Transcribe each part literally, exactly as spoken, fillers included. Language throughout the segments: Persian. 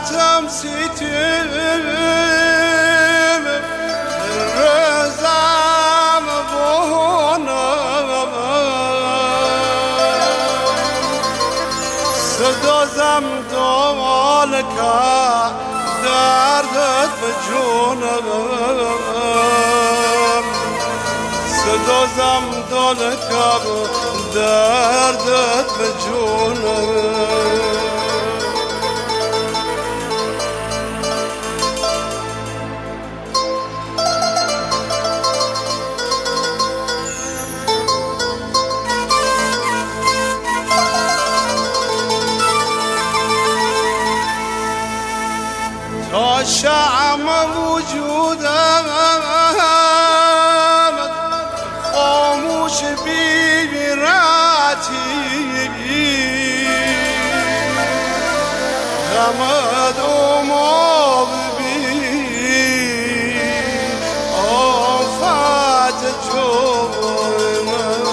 شمعتم سیتیم رزم بونم صدازم دال که دردت به جونم صدازم دال که دردت به جونم تا شعم وجودم خاموش بی‌رتی غمت اومد بی آفت جون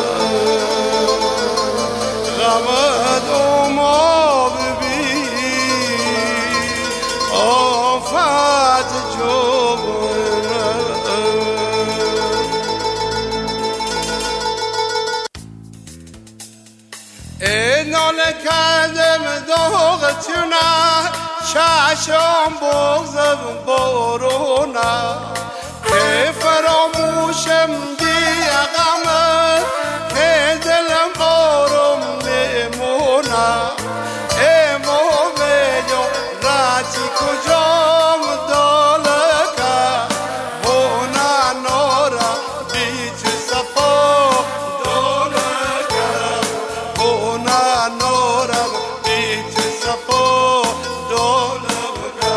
غمت اومد بی آفت جون ناله کردم داغتونه چشم بغزم بارونه که فراموشم دیگه غمه که دلم آروم نمونه امام راتی کجام داله که هونه نارا بیت صفا داله که هونه نارا بیت صفا داله که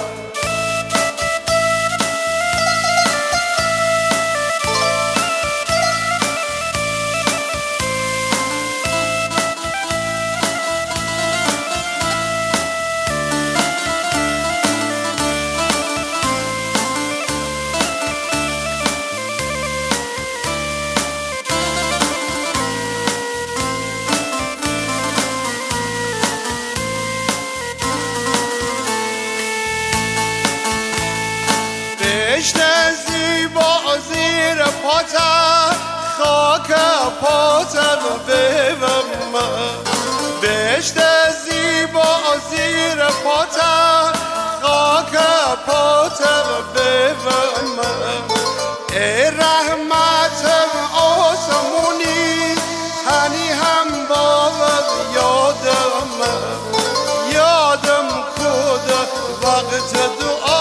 بهشت زیبا زیر پاتم خاک پاتم ببم بهشت زیبا زیر پاتم خاک پاتم ببم ای رحمتم آسمونی تنی هم باور یادم یادم کد وقت دعا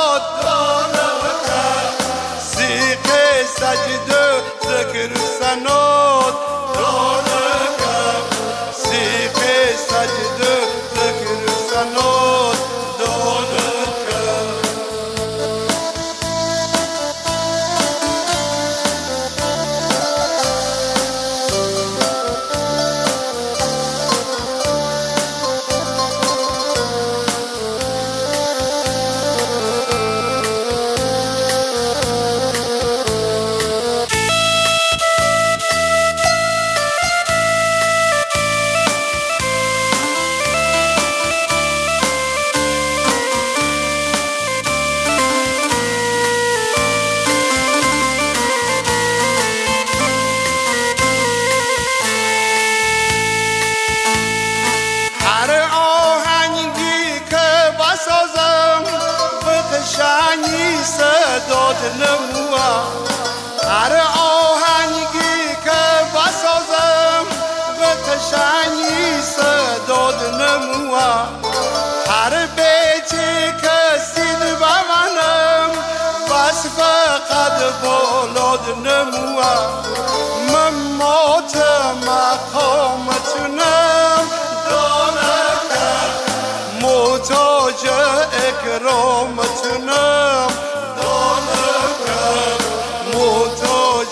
سجده ذکر سناد دانکم سیخ سجده ذکر سناد دانکم شانی صداد نموا هر آهنگی که بسازم به تشنی صداد نموا هر بیتی که سید بمنم بس فقط بولاد نموا من موت مقامتونم دانکم محتاج اکرامتونم دانکم محتاج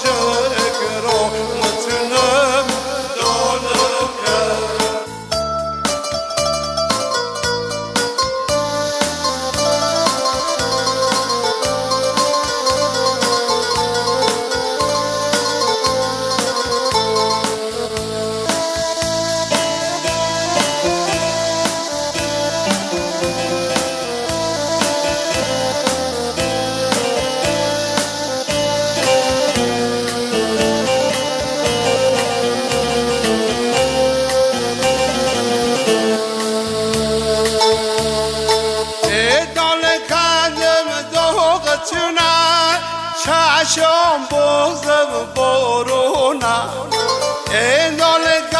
اکرامتونم دانکم شام بوزم بارونا این دال